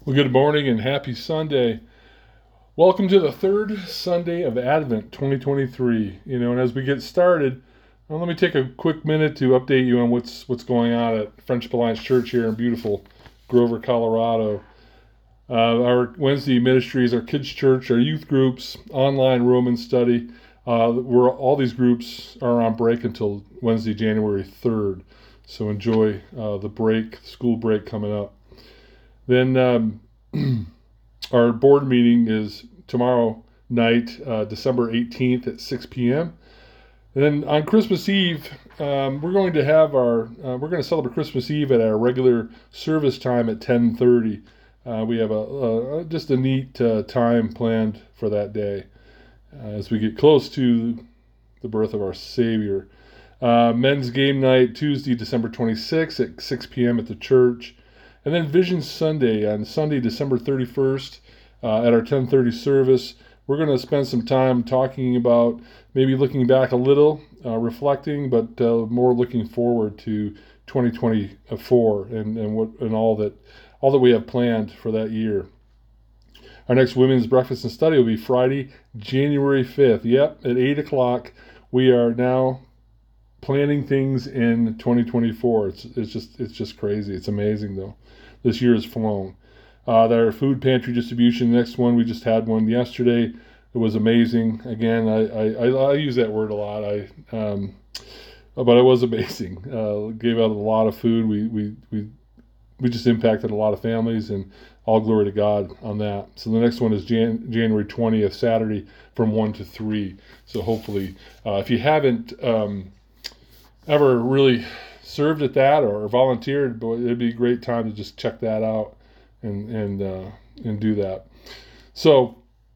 Well, good morning and happy Sunday. Welcome to the third Sunday of Advent 2023. And as we get started, let me take a quick minute to update you on what's going on at Friendship Alliance Church here in beautiful Grover, Colorado. Our Wednesday ministries, our kids' church, our youth groups, online Roman study, where all these groups are on break until Wednesday, January 3rd. So enjoy the school break coming up. Then our board meeting is tomorrow night, December 18th at 6 p.m. And then on Christmas Eve, we're going to celebrate Christmas Eve at our regular service time at 10:30. We have just a neat time planned for that day as we get close to the birth of our Savior. Men's game night Tuesday, December 26th at 6 p.m. at the church. And then Vision Sunday on Sunday, December 31st at our 10:30 service. We're going to spend some time talking about maybe looking back a little, reflecting, but more looking forward to 2024 and all that we have planned for that year. Our next women's breakfast and study will be Friday, January 5th. Yep, at 8 o'clock. We are now planning things in 2024. It's just crazy. It's amazing though. This year has flown. Our food pantry distribution, next one, we just had one yesterday. It was amazing. Again, I use that word a lot. But it was amazing. Gave out a lot of food. We just impacted a lot of families, and all glory to God on that. So the next one is January 20th, Saturday, from 1 to 3. So hopefully, if you haven't ever really served at that or volunteered, boy, it'd be a great time to just check that out and do that. So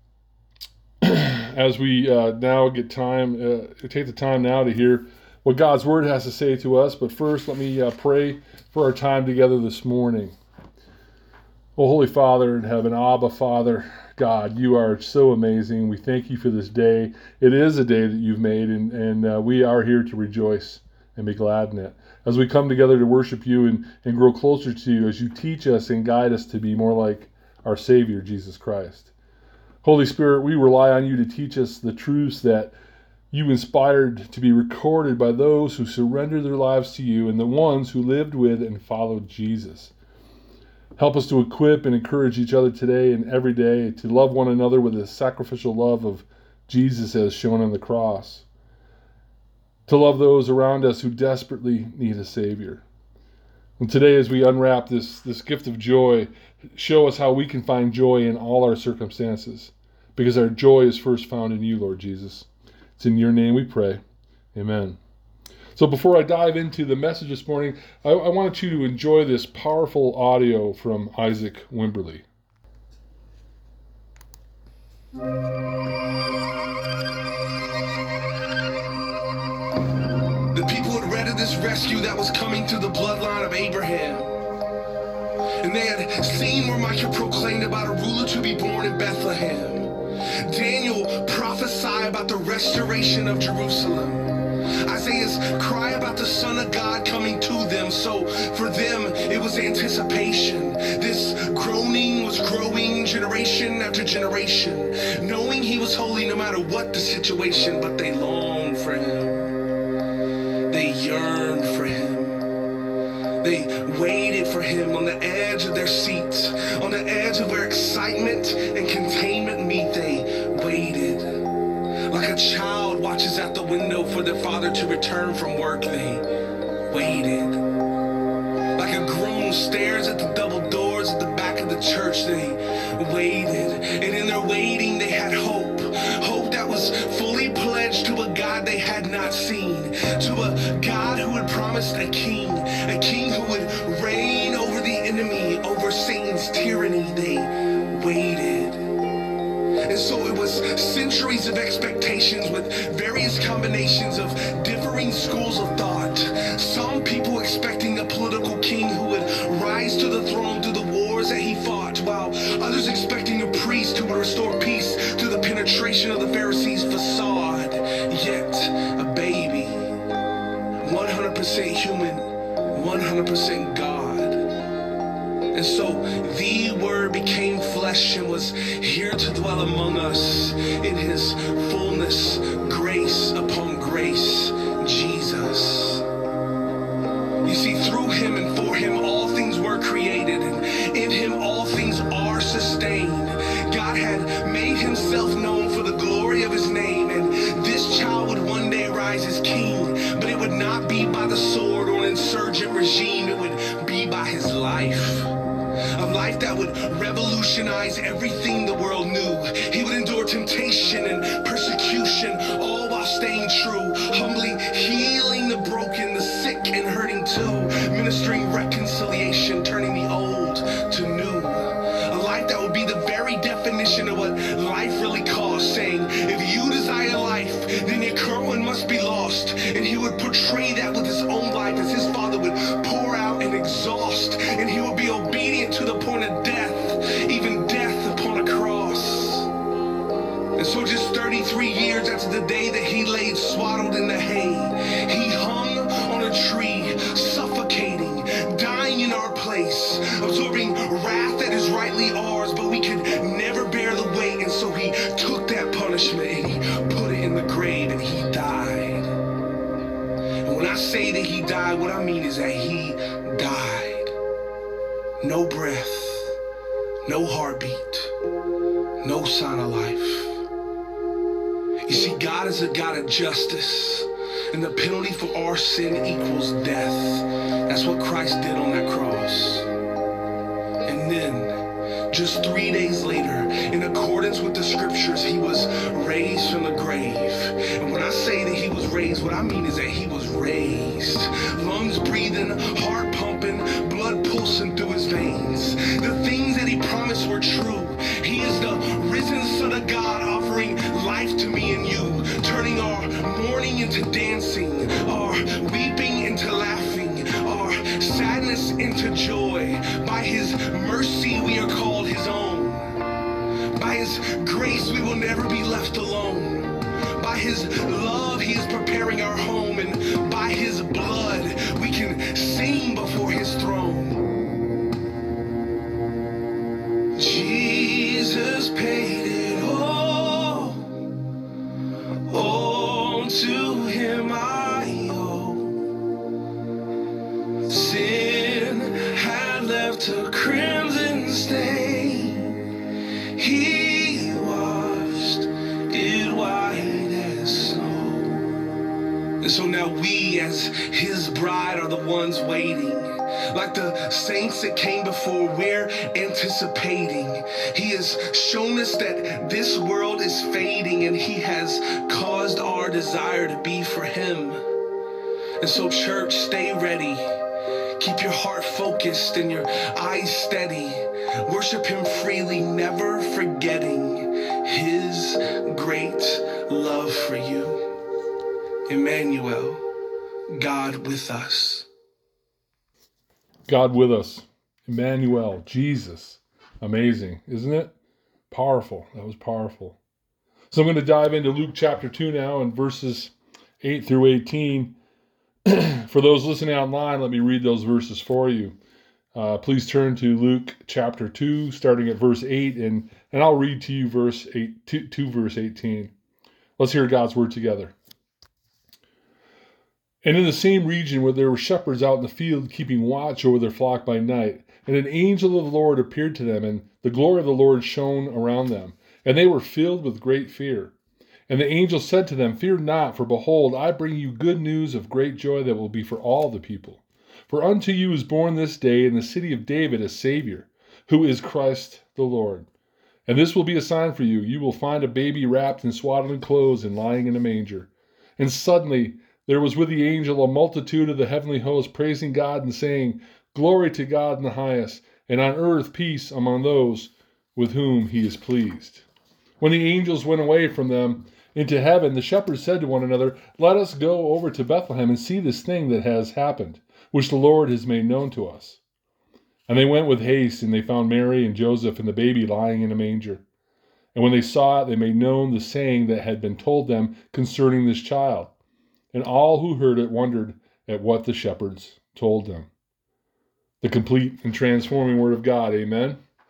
as we now get time, take the time now to hear what God's Word has to say to us. But first, let me pray for our time together this morning. Oh, Holy Father in heaven, Abba, Father, God, you are so amazing. We thank you for this day. It is a day that you've made, and we are here to rejoice and be glad in it. As we come together to worship you and grow closer to you, as you teach us and guide us to be more like our Savior, Jesus Christ. Holy Spirit, we rely on you to teach us the truths that you inspired to be recorded by those who surrendered their lives to you and the ones who lived with and followed Jesus. Help us to equip and encourage each other today and every day to love one another with the sacrificial love of Jesus as shown on the cross. To love those around us who desperately need a Savior. And today, as we unwrap this gift of joy, show us how we can find joy in all our circumstances, because our joy is first found in you, Lord Jesus. It's in your name we pray. Amen. So before I dive into the message this morning, I want you to enjoy this powerful audio from Isaac Wimberly. The people had read of this rescue that was coming through the bloodline of Abraham. And they had seen where Micah proclaimed about a ruler to be born in Bethlehem. Daniel prophesied about the restoration of Jerusalem. Isaiah's cry about the Son of God coming to them. So for them, it was anticipation. This groaning was growing generation after generation, knowing he was holy no matter what the situation, but they longed for him. They yearned for him. They waited for him on the edge of their seats, on the edge of where excitement and containment meet. They waited. Like a child watches out the window for their father to return from work, they waited. Like a groom stares at the double doors at the back of the church, they waited. And in their waiting, they had hope. Hope that was fully pledged to a God they had not seen, to a God who had promised a king who would reign over the enemy, over Satan's tyranny. They waited. And so it was centuries of expectations with various combinations of differing schools of thought. Some people expecting a political king who would rise to the throne through the wars that he fought, while others expecting a priest who would restore peace to the penetration of the Pharisees' facade. Yet a baby, 100% human, 100% God. And so The Word became flesh and was here to dwell among us in his fullness, grace upon grace, Jesus. You see, through him and for him all things were created, and in him all things are sustained. God had made himself known for the glory of his name, and this child would one day rise as king, but it would not be by the sword or an insurgent regime. It would be by his life. A life that would revolutionize everything the world knew. He would endure temptation and persecution, all while staying true, humbly healing the broken, the sick and hurting too, ministering reconciliation, turning the old to new. A life that would be the very definition of what life really costs, saying, if you desire life, then your current one must be lost. And he would portray that with his own life as his Father would pour out and exhaust, and he would be obedient to the point of death, even death upon a cross. And so just 33 years after the day that he laid swaddled in the hay, he hung on a tree, suffocating, dying in our place, absorbing wrath that is rightly ours, but we could never bear the weight. And so he took that punishment and he put it in the grave, and he died. And when I say that he died, what I mean is that he died. No breath, no heartbeat, no sign of life. You see, God is a God of justice, and the penalty for our sin equals death. That's what Christ did on that cross. And then, just 3 days later, in accordance with the scriptures, he was raised from the grave. And when I say that he was raised, what I mean is that he was raised. Lungs breathing, heart pumping, blood pulsing through his veins. The things that he promised were true. He is the risen Son of God, offering life to me and you, turning our mourning into dancing, our weeping into laughing, our sadness into joy. By his mercy we are called his own. By his grace we will never be left alone. By his love he is preparing our home, and by his blood we can sing before his throne. Jesus paid it all to him I owe. Sin had left a crimson stain. He washed it white as snow. And so now we as his bride are the ones waiting. Like the saints that came before, we're anticipating. He has shown us that this world is fading, and he has caused our desire to be for him. And so, church, stay ready. Keep your heart focused and your eyes steady. Worship him freely, never forgetting his great love for you. Emmanuel, God with us. God with us. Emmanuel, Jesus. Amazing, isn't it? Powerful. That was powerful. So I'm going to dive into Luke chapter 2 now and verses 8 through 18. For those listening online, let me read those verses for you. Please turn to Luke chapter 2, starting at verse 8, and I'll read to you verse 8 to verse 18. Let's hear God's word together. And in the same region where there were shepherds out in the field keeping watch over their flock by night, and an angel of the Lord appeared to them, and the glory of the Lord shone around them, and they were filled with great fear. And the angel said to them, Fear not, for behold, I bring you good news of great joy that will be for all the people. For unto you is born this day in the city of David a Savior, who is Christ the Lord. And this will be a sign for you. You will find a baby wrapped in swaddling clothes and lying in a manger. And suddenly there was with the angel a multitude of the heavenly host, praising God and saying, Glory to God in the highest, and on earth peace among those with whom he is pleased. When the angels went away from them into heaven, the shepherds said to one another, Let us go over to Bethlehem and see this thing that has happened, which the Lord has made known to us. And they went with haste, and they found Mary and Joseph and the baby lying in a manger. And when they saw it, they made known the saying that had been told them concerning this child. And all who heard it wondered at what the shepherds told them. The complete and transforming word of God, amen?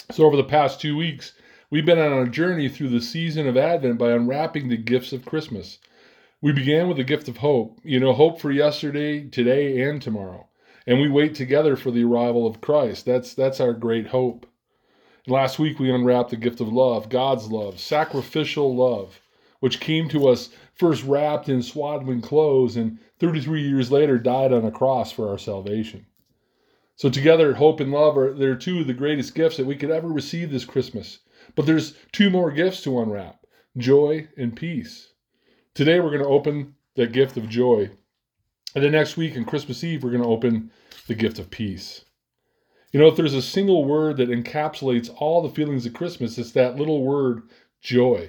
So over the past 2 weeks, we've been on a journey through the season of Advent by unwrapping the gifts of Christmas. We began with the gift of hope, hope for yesterday, today, and tomorrow. And we wait together for the arrival of Christ. That's our great hope. And last week we unwrapped the gift of love, God's love, sacrificial love, which came to us first wrapped in swaddling clothes and 33 years later died on a cross for our salvation. So together, hope and love they're two of the greatest gifts that we could ever receive this Christmas. But there's two more gifts to unwrap, joy and peace. Today we're going to open the gift of joy. And then next week on Christmas Eve, we're going to open the gift of peace. If there's a single word that encapsulates all the feelings of Christmas, it's that little word, joy.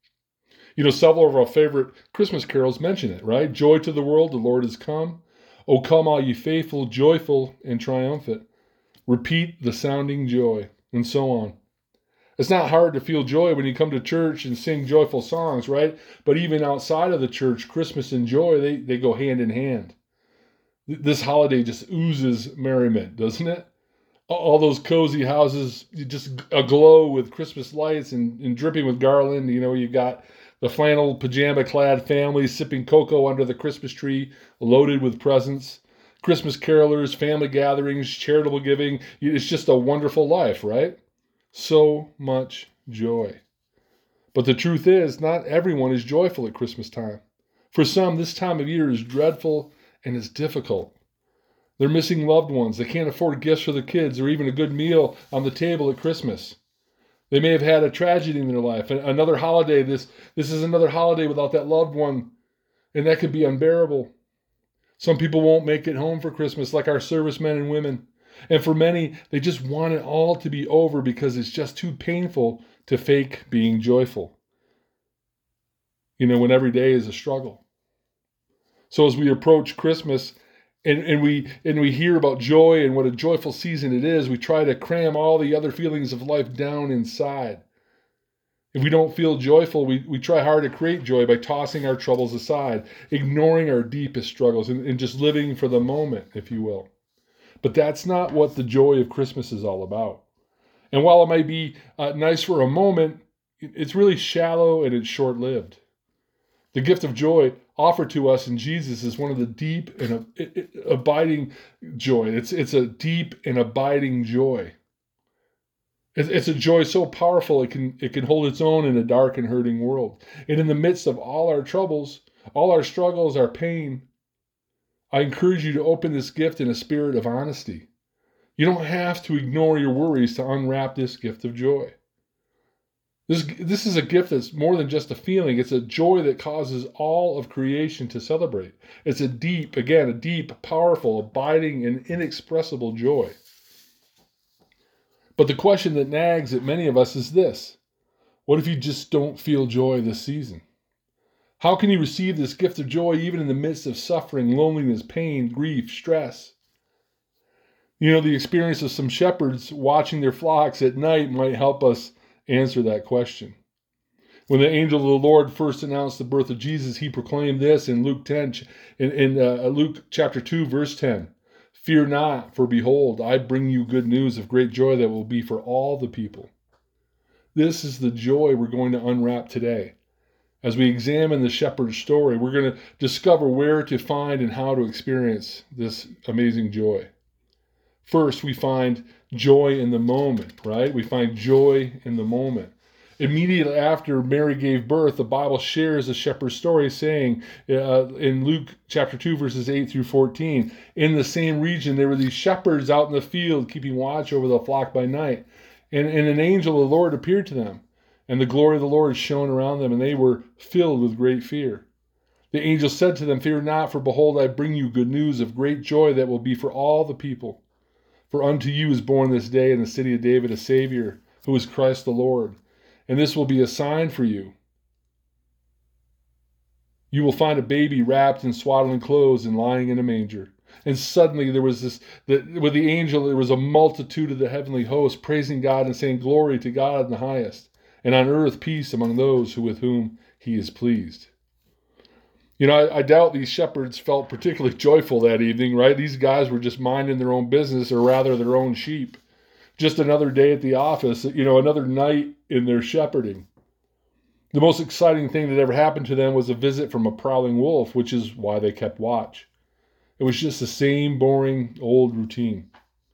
Several of our favorite Christmas carols mention it, right? Joy to the world, the Lord has come. O come all ye faithful, joyful and triumphant. Repeat the sounding joy, and so on. It's not hard to feel joy when you come to church and sing joyful songs, right? But even outside of the church, Christmas and joy, they go hand in hand. This holiday just oozes merriment, doesn't it? All those cozy houses just aglow with Christmas lights and dripping with garland. You got the flannel pajama-clad families sipping cocoa under the Christmas tree, loaded with presents. Christmas carolers, family gatherings, charitable giving. It's just a wonderful life, right? So much joy. But the truth is, not everyone is joyful at Christmas time. For some, this time of year is dreadful and it's difficult. They're missing loved ones. They can't afford gifts for their kids or even a good meal on the table at Christmas. They may have had a tragedy in their life. Another holiday, this is another holiday without that loved one, and that could be unbearable. Some people won't make it home for Christmas, like our servicemen and women. And for many, they just want it all to be over because it's just too painful to fake being joyful. When every day is a struggle. So as we approach Christmas and we hear about joy and what a joyful season it is, we try to cram all the other feelings of life down inside. If we don't feel joyful, we try hard to create joy by tossing our troubles aside, ignoring our deepest struggles, and just living for the moment, if you will. But that's not what the joy of Christmas is all about. And while it might be nice for a moment, it's really shallow and it's short-lived. The gift of joy offered to us in Jesus is one of the deep and abiding joy. It's a deep and abiding joy. It's a joy so powerful it can hold its own in a dark and hurting world. And in the midst of all our troubles, all our struggles, our pain, I encourage you to open this gift in a spirit of honesty. You don't have to ignore your worries to unwrap this gift of joy. This is a gift that's more than just a feeling. It's a joy that causes all of creation to celebrate. It's a deep, powerful, abiding, and inexpressible joy. But the question that nags at many of us is this: what if you just don't feel joy this season? How can you receive this gift of joy even in the midst of suffering, loneliness, pain, grief, stress? The experience of some shepherds watching their flocks at night might help us answer that question. When the angel of the Lord first announced the birth of Jesus, he proclaimed this in Luke chapter 2, verse 10. Fear not, for behold, I bring you good news of great joy that will be for all the people. This is the joy we're going to unwrap today. As we examine the shepherd's story, we're going to discover where to find and how to experience this amazing joy. First, we find joy in the moment, right? We find joy in the moment. Immediately after Mary gave birth, the Bible shares the shepherd's story, saying in Luke chapter 2, verses 8 through 14, in the same region there were these shepherds out in the field keeping watch over the flock by night. And an angel of the Lord appeared to them, and the glory of the Lord shone around them, and they were filled with great fear. The angel said to them, Fear not, for behold, I bring you good news of great joy that will be for all the people. For unto you is born this day in the city of David a Savior, who is Christ the Lord. And this will be a sign for you. You will find a baby wrapped in swaddling clothes and lying in a manger. And suddenly there was with the angel, there was a multitude of the heavenly host praising God and saying, Glory to God in the highest, and on earth peace among those with whom he is pleased. I doubt these shepherds felt particularly joyful that evening, right? These guys were just minding their own business, or rather their own sheep, just another day at the office, another night in their shepherding. The most exciting thing that ever happened to them was a visit from a prowling wolf, which is why they kept watch. It was just the same boring old routine.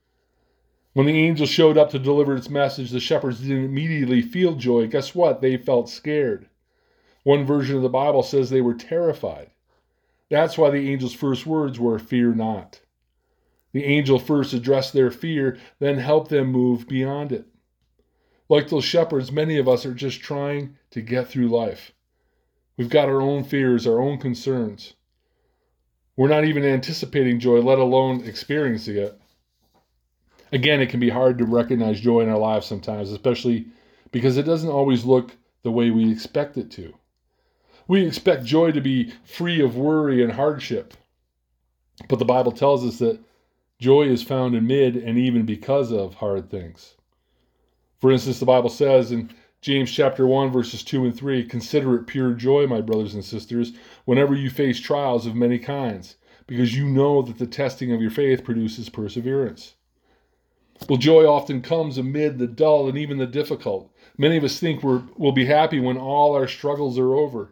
When the angel showed up to deliver its message, the shepherds didn't immediately feel joy. Guess what? They felt scared. One version of the Bible says they were terrified. That's why the angel's first words were, "Fear not." The angel first addressed their fear, then helped them move beyond it. Like those shepherds, many of us are just trying to get through life. We've got our own fears, our own concerns. We're not even anticipating joy, let alone experiencing it. Again, it can be hard to recognize joy in our lives sometimes, especially because it doesn't always look the way we expect it to. We expect joy to be free of worry and hardship. But the Bible tells us that joy is found amid and even because of hard things. For instance, the Bible says in James chapter 1, verses 2 and 3, "Consider it pure joy, my brothers and sisters, whenever you face trials of many kinds, because you know that the testing of your faith produces perseverance." Well, joy often comes amid the dull and even the difficult. Many of us think we'll be happy when all our struggles are over.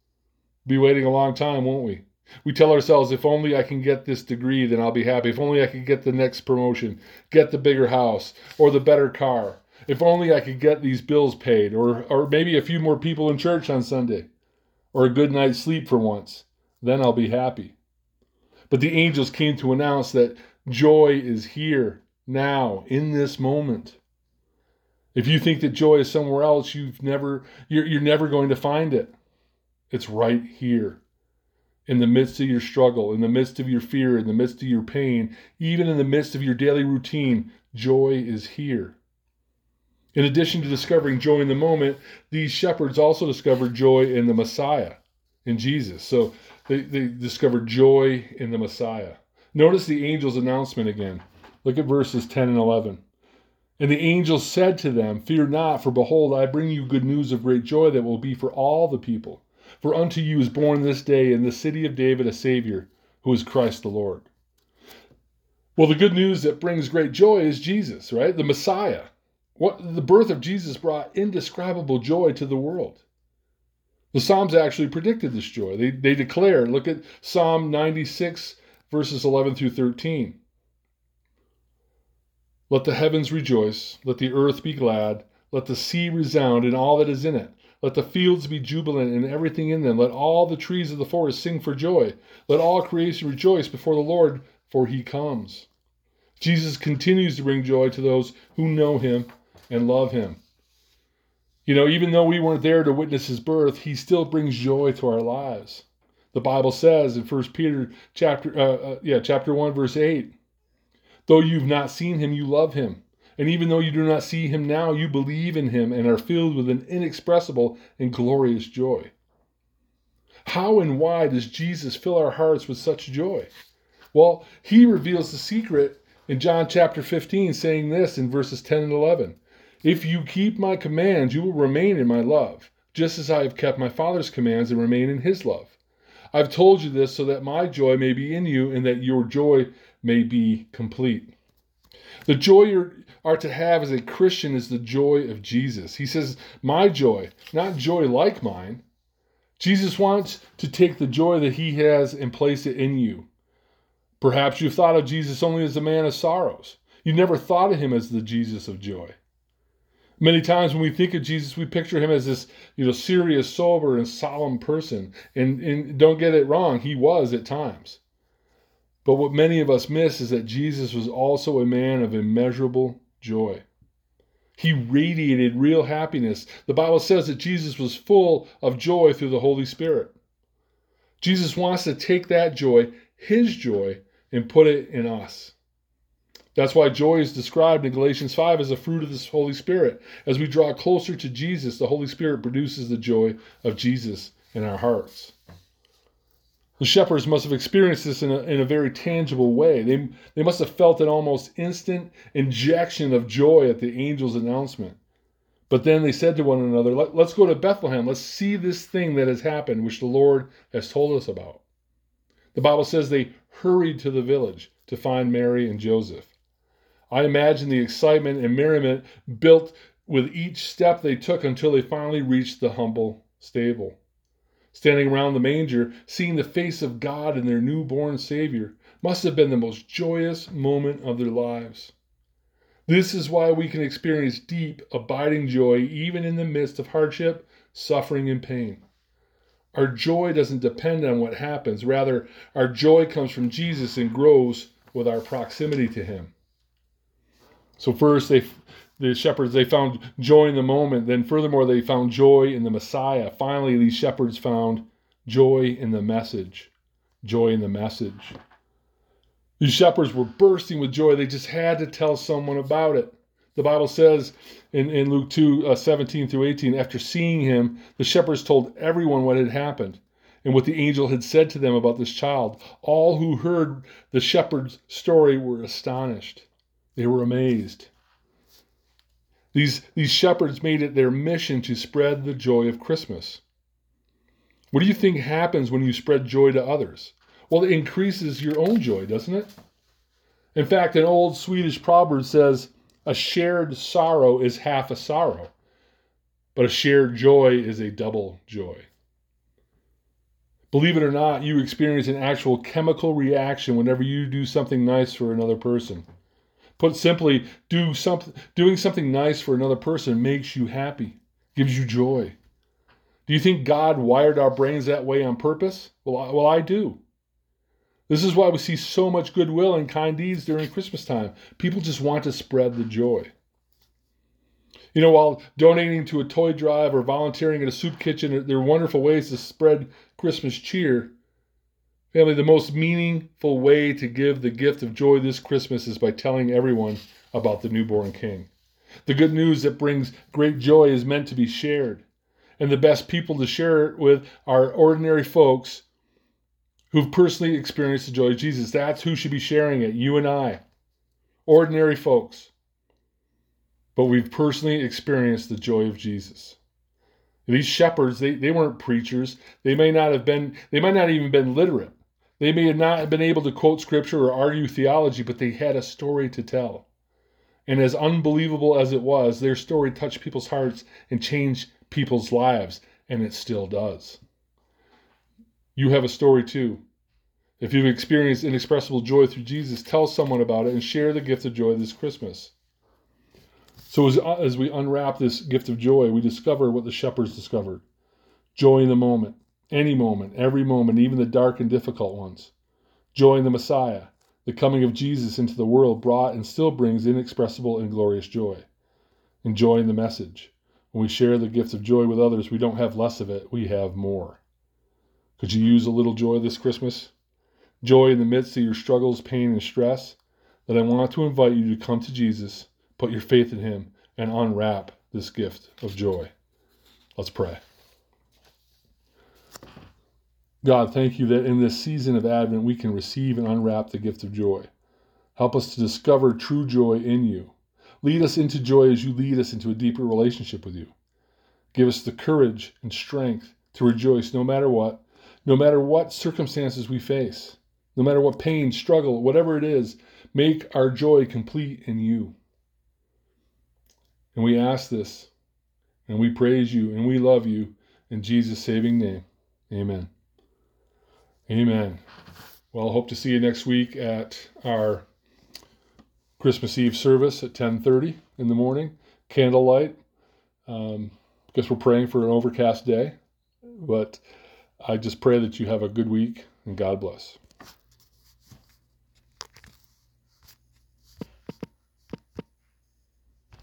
Be waiting a long time, won't we? We tell ourselves, if only I can get this degree, then I'll be happy. If only I can get the next promotion, get the bigger house, or the better car. If only I could get these bills paid, or maybe a few more people in church on Sunday, or a good night's sleep for once, then I'll be happy. But the angels came to announce that joy is here, now, in this moment. If you think that joy is somewhere else, you're never going to find it. It's right here. In the midst of your struggle, in the midst of your fear, in the midst of your pain, even in the midst of your daily routine, joy is here. In addition to discovering joy in the moment, these shepherds also discovered joy in the Messiah, in Jesus. So they discovered joy in the Messiah. Notice the angel's announcement again. Look at verses 10 and 11. "And the angel said to them, 'Fear not, for behold, I bring you good news of great joy that will be for all the people. For unto you is born this day in the city of David a Savior, who is Christ the Lord.'" Well, the good news that brings great joy is Jesus, right? The Messiah. The birth of Jesus brought indescribable joy to the world. The Psalms actually predicted this joy. They declare, look at Psalm 96, verses 11 through 13. "Let the heavens rejoice, let the earth be glad, let the sea resound and all that is in it. Let the fields be jubilant and everything in them. Let all the trees of the forest sing for joy. Let all creation rejoice before the Lord, for he comes." Jesus continues to bring joy to those who know him and love him. Even though we weren't there to witness his birth, he still brings joy to our lives. The Bible says in 1 Peter chapter 1, verse 8, "Though you've not seen him, you love him. And even though you do not see him now, you believe in him and are filled with an inexpressible and glorious joy." How and why does Jesus fill our hearts with such joy? Well, he reveals the secret in John chapter 15, saying this in verses 10 and 11. "If you keep my commands, you will remain in my love, just as I have kept my Father's commands and remain in his love. I've told you this so that my joy may be in you and that your joy may be complete." The joy you are to have as a Christian is the joy of Jesus. He says, "My joy," not joy like mine. Jesus wants to take the joy that he has and place it in you. Perhaps you've thought of Jesus only as a man of sorrows. You never thought of him as the Jesus of joy. Many times when we think of Jesus, we picture him as this, serious, sober, and solemn person. And don't get it wrong, he was at times. But what many of us miss is that Jesus was also a man of immeasurable joy. He radiated real happiness. The Bible says that Jesus was full of joy through the Holy Spirit. Jesus wants to take that joy, his joy, and put it in us. That's why joy is described in Galatians 5 as a fruit of the Holy Spirit. As we draw closer to Jesus, the Holy Spirit produces the joy of Jesus in our hearts. The shepherds must have experienced this in a very tangible way. They must have felt an almost instant injection of joy at the angel's announcement. But then they said to one another, let's go to Bethlehem. Let's see this thing that has happened, which the Lord has told us about. The Bible says they hurried to the village to find Mary and Joseph. I imagine the excitement and merriment built with each step they took until they finally reached the humble stable. Standing around the manger, seeing the face of God and their newborn Savior must have been the most joyous moment of their lives. This is why we can experience deep, abiding joy even in the midst of hardship, suffering, and pain. Our joy doesn't depend on what happens. Rather, our joy comes from Jesus and grows with our proximity to him. So first, the shepherds, they found joy in the moment. Then furthermore, they found joy in the Messiah. Finally, these shepherds found joy in the message. Joy in the message. These shepherds were bursting with joy. They just had to tell someone about it. The Bible says in Luke 2, 17 through 18, after seeing him, the shepherds told everyone what had happened and what the angel had said to them about this child. All who heard the shepherd's story were astonished. They were amazed. These shepherds made it their mission to spread the joy of Christmas. What do you think happens when you spread joy to others? Well, it increases your own joy, doesn't it? In fact, an old Swedish proverb says, a shared sorrow is half a sorrow, but a shared joy is a double joy. Believe it or not, you experience an actual chemical reaction whenever you do something nice for another person. Put simply, doing something nice for another person makes you happy, gives you joy. Do you think God wired our brains that way on purpose? Well, I do. This is why we see so much goodwill and kind deeds during Christmas time. People just want to spread the joy. You know, while donating to a toy drive or volunteering at a soup kitchen, they're wonderful ways to spread Christmas cheer. Family, the most meaningful way to give the gift of joy this Christmas is by telling everyone about the newborn King. The good news that brings great joy is meant to be shared. And the best people to share it with are ordinary folks who've personally experienced the joy of Jesus. That's who should be sharing it, you and I. Ordinary folks. But we've personally experienced the joy of Jesus. These shepherds, they weren't preachers. They might not even been literate. They may not have been able to quote scripture or argue theology, but they had a story to tell. And as unbelievable as it was, their story touched people's hearts and changed people's lives, and it still does. You have a story too. If you've experienced inexpressible joy through Jesus, tell someone about it and share the gift of joy this Christmas. So as we unwrap this gift of joy, we discover what the shepherds discovered. Joy in the moment, any moment, every moment, even the dark and difficult ones. Joy in the Messiah. The coming of Jesus into the world brought and still brings inexpressible and glorious joy. And joy in the message. When we share the gift of joy with others, we don't have less of it, we have more. Could you use a little joy this Christmas? Joy in the midst of your struggles, pain, and stress? Then I want to invite you to come to Jesus, put your faith in him, and unwrap this gift of joy. Let's pray. God, thank you that in this season of Advent we can receive and unwrap the gift of joy. Help us to discover true joy in you. Lead us into joy as you lead us into a deeper relationship with you. Give us the courage and strength to rejoice no matter what circumstances we face, no matter what pain, struggle, whatever it is, make our joy complete in you. And we ask this, and we praise you, and we love you in Jesus' saving name. Amen. Amen. Well, I hope to see you next week at our Christmas Eve service at 10:30 in the morning. Candlelight. Guess we're praying for an overcast day. But I just pray that you have a good week, and God bless.